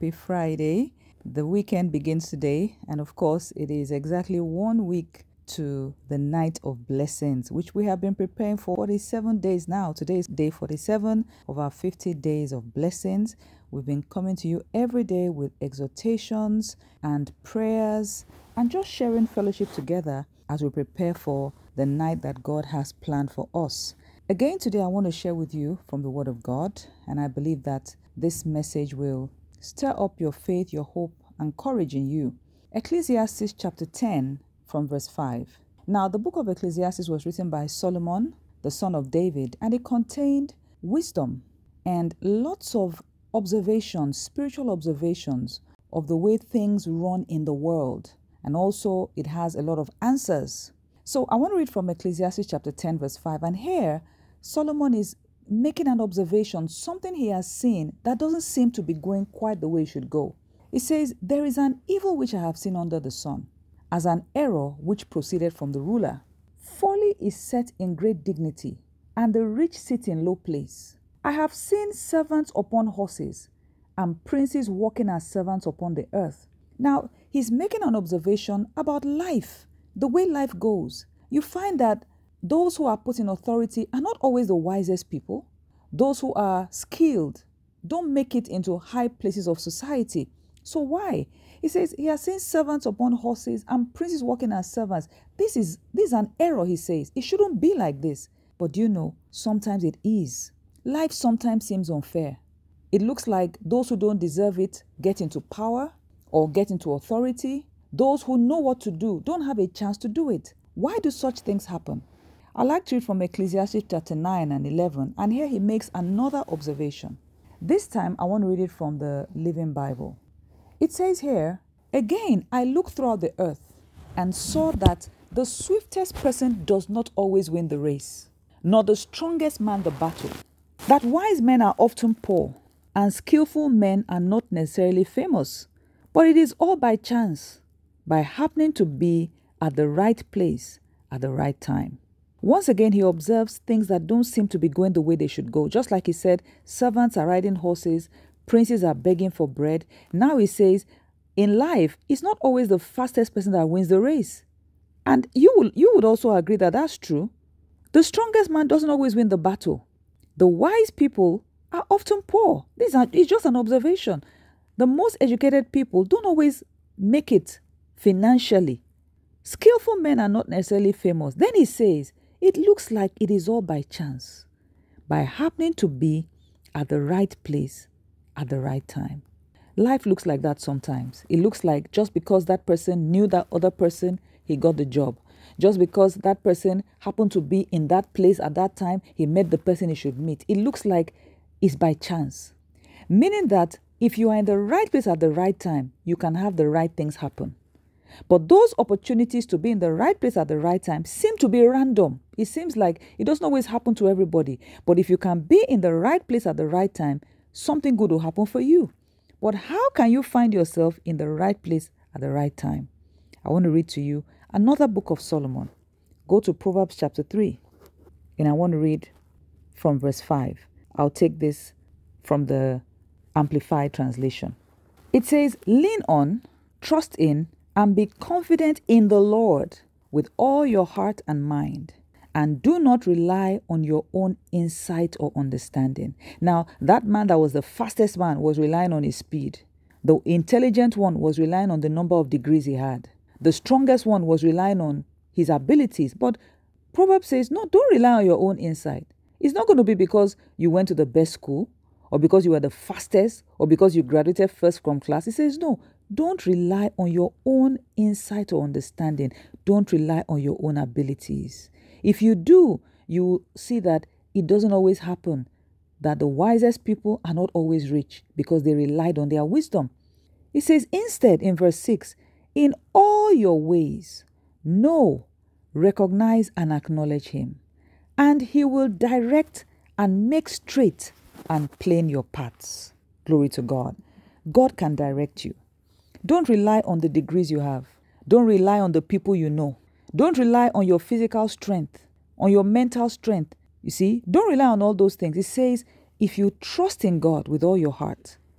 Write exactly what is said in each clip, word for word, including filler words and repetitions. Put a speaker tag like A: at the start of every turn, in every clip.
A: happy Friday. The weekend begins today, and of course, it is exactly one week to the night of blessings, which we have been preparing for forty-seven days now. Today is day forty-seven of our fifty days of blessings. We've been coming to you every day with exhortations and prayers and just sharing fellowship together as we prepare for the night that God has planned for us. Again, today I want to share with you from the Word of God, and I believe that this message will stir up your faith, your hope, and courage in you. Ecclesiastes chapter ten from verse five. Now, the book of Ecclesiastes was written by Solomon, the son of David, and it contained wisdom and lots of observations, spiritual observations of the way things run in the world. And also, it has a lot of answers. So I want to read from Ecclesiastes chapter ten, verse five. And here, Solomon is making an observation, something he has seen that doesn't seem to be going quite the way it should go. It says, "There is an evil which I have seen under the sun, as an error which proceeded from the ruler. Folly is set in great dignity, and the rich sit in low place. I have seen servants upon horses, and princes walking as servants upon the earth." Now, he's making an observation about life, the way life goes. You find that those who are put in authority are not always the wisest people. Those who are skilled don't make it into high places of society. So why? He says he has seen servants upon horses and princes walking as servants. This is, this is an error, he says. It shouldn't be like this. But do you know, sometimes it is. Life sometimes seems unfair. It looks like those who don't deserve it get into power or get into authority. Those who know what to do don't have a chance to do it. Why do such things happen? I like to read from Ecclesiastes chapter nine and eleven, and here he makes another observation. This time I want to read it from the Living Bible. It says here, "Again I looked throughout the earth and saw that the swiftest person does not always win the race, nor the strongest man the battle. That wise men are often poor, and skillful men are not necessarily famous, but it is all by chance, by happening to be at the right place at the right time." Once again, he observes things that don't seem to be going the way they should go. Just like he said, servants are riding horses, princes are begging for bread. Now he says, in life, it's not always the fastest person that wins the race. And you will, you would also agree that that's true. The strongest man doesn't always win the battle. The wise people are often poor. This is just an observation. The most educated people don't always make it financially. Skillful men are not necessarily famous. Then he says, it looks like it is all by chance, by happening to be at the right place at the right time. Life looks like that sometimes. It looks like just because that person knew that other person, he got the job. Just because that person happened to be in that place at that time, he met the person he should meet. It looks like it's by chance. Meaning that if you are in the right place at the right time, you can have the right things happen. But those opportunities to be in the right place at the right time seem to be random. It seems like it doesn't always happen to everybody. But if you can be in the right place at the right time, something good will happen for you. But how can you find yourself in the right place at the right time? I want to read to you another book of Solomon. Go to Proverbs chapter three, and I want to read from verse five. I'll take this from the Amplified translation. It says, "Lean on, trust in, and be confident in the Lord with all your heart and mind, and do not rely on your own insight or understanding." Now, that man that was the fastest man was relying on his speed. The intelligent one was relying on the number of degrees he had. The strongest one was relying on his abilities. But Proverbs says, no, don't rely on your own insight. It's not going to be because you went to the best school, or because you were the fastest, or because you graduated first from class. It says, no, don't rely on your own insight or understanding. Don't rely on your own abilities. If you do, you will see that it doesn't always happen, that the wisest people are not always rich because they relied on their wisdom. It says instead in verse six, "In all your ways, know, recognize, and acknowledge him, and he will direct and make straight and plain your paths." Glory to God. God can direct you. Don't rely on the degrees you have. Don't rely on the people you know. Don't rely on your physical strength, on your mental strength. You see, don't rely on all those things. It says, if you trust in God with all your heart,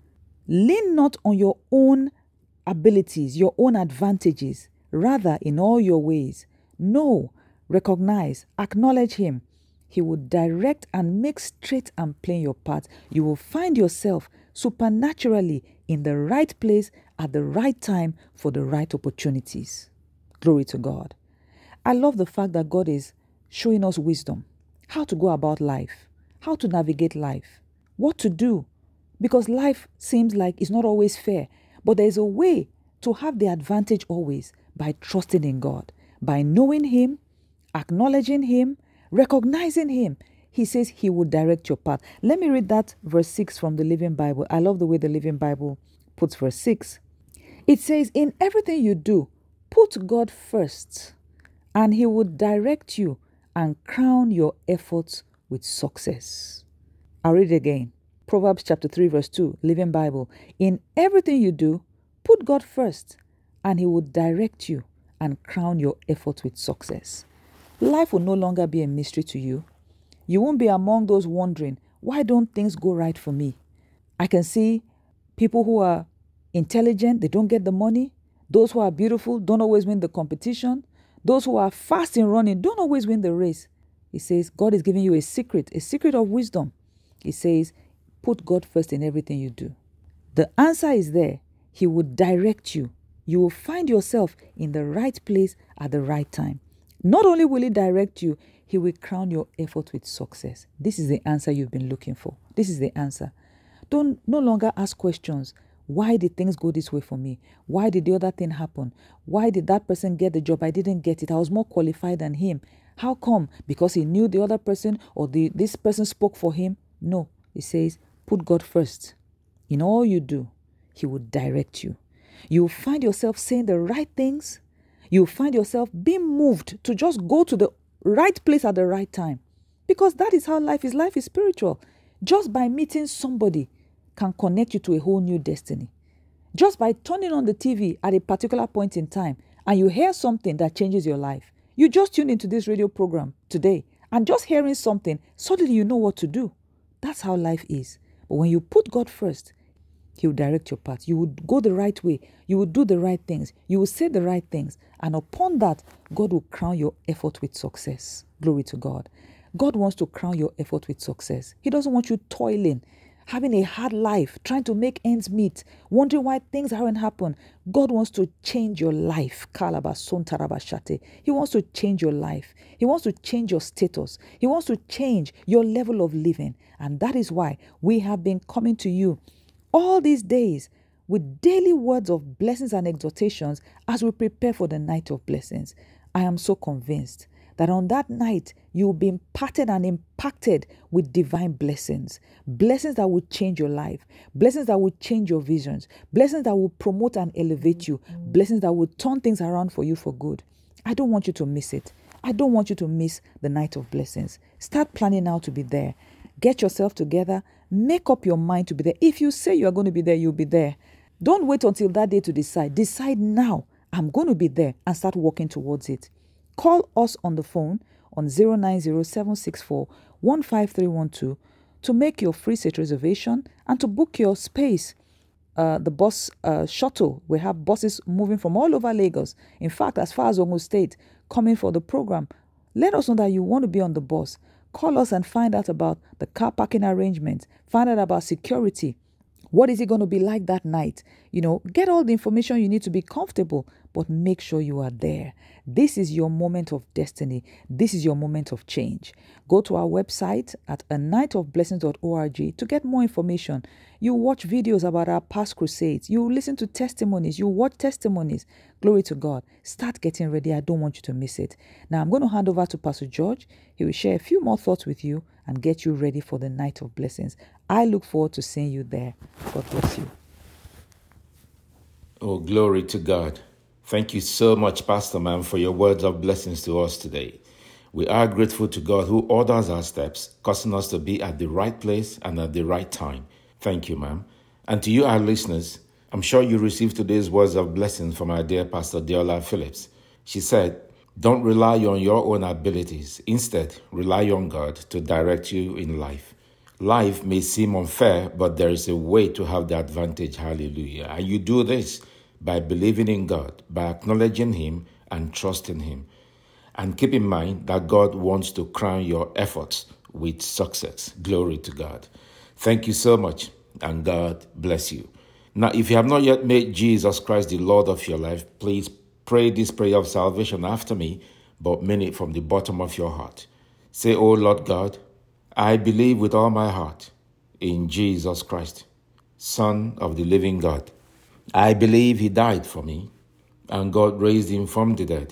A: Lean not on your own abilities, your own advantages. Rather, in all your ways, know, recognize, acknowledge Him. He will direct and make straight and plain your path. You will find yourself supernaturally in the right place at the right time for the right opportunities. Glory to God. I love the fact that God is showing us wisdom, how to go about life, how to navigate life, what to do, because life seems like it's not always fair, but there's a way to have the advantage always by trusting in God, by knowing Him, acknowledging Him, recognizing Him. He says He will direct your path. Let me read that verse six from the Living Bible. I love the way the Living Bible puts verse six. It says, in everything you do, put God first, and He will direct you and crown your efforts with success. I'll read it again. Proverbs chapter three, verse two, Living Bible. In everything you do, put God first, and He will direct you and crown your efforts with success. Life will no longer be a mystery to you. You won't be among those wondering, why don't things go right for me? I can see people who are intelligent, they don't get the money. Those who are beautiful don't always win the competition. Those who are fast in running don't always win the race. He says, God is giving you a secret, a secret of wisdom. He says, put God first in everything you do. The answer is there. He will direct you. You will find yourself in the right place at the right time. Not only will He direct you, He will crown your effort with success. This is the answer you've been looking for. This is the answer. Don't no longer ask questions. Why did things go this way for me? Why did the other thing happen? Why did that person get the job? I didn't get it. I was more qualified than him. How come? Because he knew the other person, or the this person spoke for him? No. He says, put God first. In all you do, He will direct you. You will find yourself saying the right things. You will find yourself being moved to just go to the right place at the right time. Because that is how life is. Life is spiritual. Just by meeting somebody can connect you to a whole new destiny. Just by turning on the T V at a particular point in time and you hear something that changes your life. You just tune into this radio program today and just hearing something, suddenly you know what to do. That's how life is. But when you put God first, He will direct your path. You will go the right way. You will do the right things. You will say the right things. And upon that, God will crown your effort with success. Glory to God. God wants to crown your effort with success. He doesn't want you toiling, having a hard life, trying to make ends meet, wondering why things haven't happened. God wants to change your life. He wants to change your life. He wants to change your status. He wants to change your level of living. And that is why we have been coming to you all these days with daily words of blessings and exhortations as we prepare for the night of blessings. I am so convinced that on that night, you will be imparted and impacted with divine blessings. Blessings that will change your life. Blessings that will change your visions. Blessings that will promote and elevate you. Blessings that will turn things around for you for good. I don't want you to miss it. I don't want you to miss the night of blessings. Start planning now to be there. Get yourself together. Make up your mind to be there. If you say you are going to be there, you'll be there. Don't wait until that day to decide. Decide now. I'm going to be there, and start working towards it. Call us on the phone on zero nine zero seven six four one five three one two to make your free seat reservation and to book your space. Uh, the bus uh, shuttle, we have buses moving from all over Lagos. In fact, as far as Ogun State, coming for the program. Let us know that you want to be on the bus. Call us and find out about the car parking arrangements. Find out about security. What is it going to be like that night? You know, get all the information you need to be comfortable, but make sure you are there. This is your moment of destiny. This is your moment of change. Go to our website at a night of blessings dot org to get more information. You watch videos about our past crusades. You listen to testimonies. You watch testimonies. Glory to God. Start getting ready. I don't want you to miss it. Now, I'm going to hand over to Pastor George. He will share a few more thoughts with you and get you ready for the night of blessings. I look forward to seeing you there. God bless you.
B: Oh, glory to God. Thank you so much, Pastor Man, for your words of blessings to us today. We are grateful to God who orders our steps, causing us to be at the right place and at the right time. Thank you, ma'am. And to you, our listeners, I'm sure you received today's words of blessings from our dear Pastor Deola Phillips. She said, don't rely on your own abilities. Instead, rely on God to direct you in life. Life may seem unfair, but there is a way to have the advantage. Hallelujah. And you do this by believing in God, by acknowledging Him and trusting Him. And keep in mind that God wants to crown your efforts with success. Glory to God. Thank you so much, and God bless you. Now, if you have not yet made Jesus Christ the Lord of your life, please pray this prayer of salvation after me, but mean it from the bottom of your heart. Say, "Oh Lord God, I believe with all my heart in Jesus Christ, Son of the living God. I believe He died for me, and God raised Him from the dead.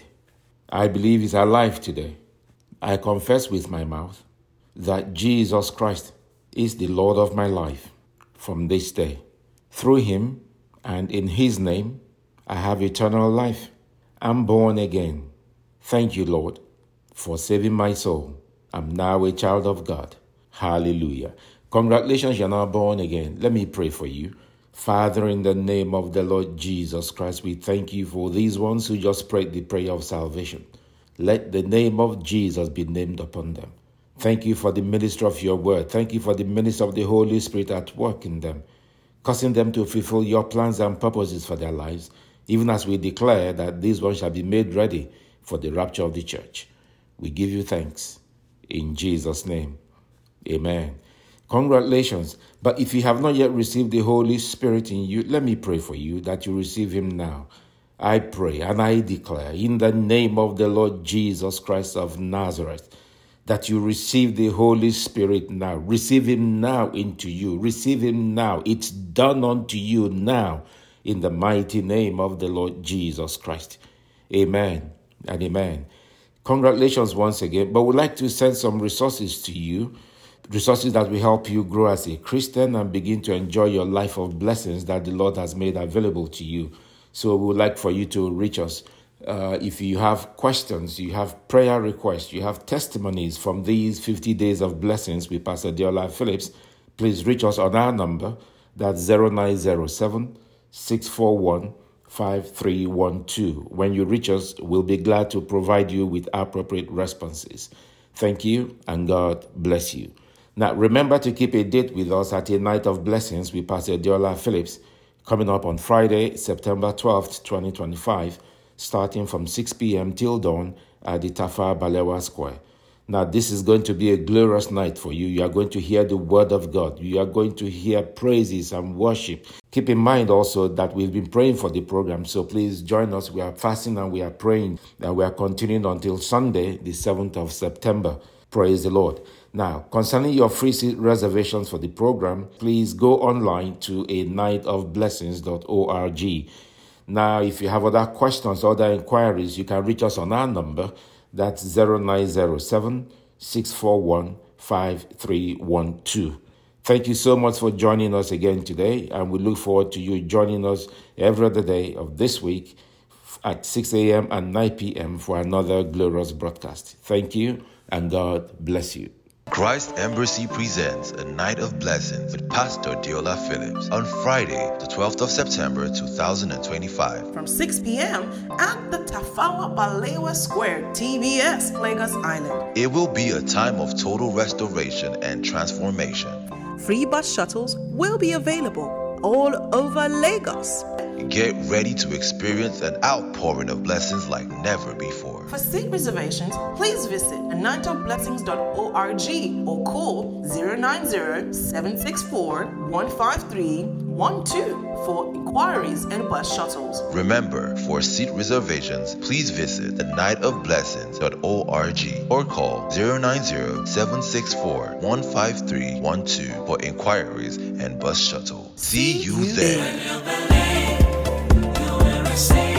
B: I believe He's alive today. I confess with my mouth that Jesus Christ is the Lord of my life from this day. Through Him and in His name, I have eternal life. I'm born again. Thank you, Lord, for saving my soul. I'm now a child of God." Hallelujah. Congratulations, you're now born again. Let me pray for you. Father, in the name of the Lord Jesus Christ, we thank you for these ones who just prayed the prayer of salvation. Let the name of Jesus be named upon them. Thank you for the ministry of your word. Thank you for the ministry of the Holy Spirit at work in them, causing them to fulfill your plans and purposes for their lives, even as we declare that these ones shall be made ready for the rapture of the church. We give you thanks. In Jesus' name, amen. Congratulations. But if you have not yet received the Holy Spirit in you, let me pray for you that you receive Him now. I pray and I declare in the name of the Lord Jesus Christ of Nazareth that you receive the Holy Spirit now. Receive Him now into you. Receive Him now. It's done unto you now in the mighty name of the Lord Jesus Christ. Amen and amen. Congratulations once again, but we'd like to send some resources to you, resources that will help you grow as a Christian and begin to enjoy your life of blessings that the Lord has made available to you. So we would like for you to reach us. Uh, if you have questions, you have prayer requests, you have testimonies from these fifty days of blessings with Pastor Deola Phillips, please reach us on our number. That's zero nine zero seven, six four one, five three one two. When you reach us, we'll be glad to provide you with appropriate responses. Thank you, and God bless you. Now, remember to keep a date with us at a night of blessings with Pastor Deola Phillips, coming up on Friday, September twelfth, twenty twenty-five, starting from six p.m. till dawn at the Tafa Balewa Square. Now, this is going to be a glorious night for you. You are going to hear the word of God. You are going to hear praises and worship. Keep in mind also that we've been praying for the program, so please join us. We are fasting and we are praying, and we are continuing until Sunday, the seventh of September. Praise the Lord. Now, concerning your free seat reservations for the program, please go online to a night of blessings dot org. Now, if you have other questions, other inquiries, you can reach us on our number. That's zero nine zero seven, six four one, five three one two. Thank you so much for joining us again today, and we look forward to you joining us every other day of this week at six a.m. and nine p.m. for another glorious broadcast. Thank you, and God bless you.
C: Christ Embassy presents a night of blessings with Pastor Deola Phillips on Friday, the twelfth of September, two thousand twenty-five.
D: From six p.m. at the Tafawa Balewa Square, T B S, Lagos Island.
C: It will be a time of total restoration and transformation.
D: Free bus shuttles will be available all over Lagos.
C: Get ready to experience an outpouring of blessings like never before.
D: For seat reservations, please visit a night of blessings dot org or call zero nine zero, seven six four, one five three one two for inquiries and bus shuttles.
C: Remember, for seat reservations, please visit a night of blessings dot org or call zero nine zero, seven six four, one five three one two for inquiries and bus shuttle. See you there.
E: Say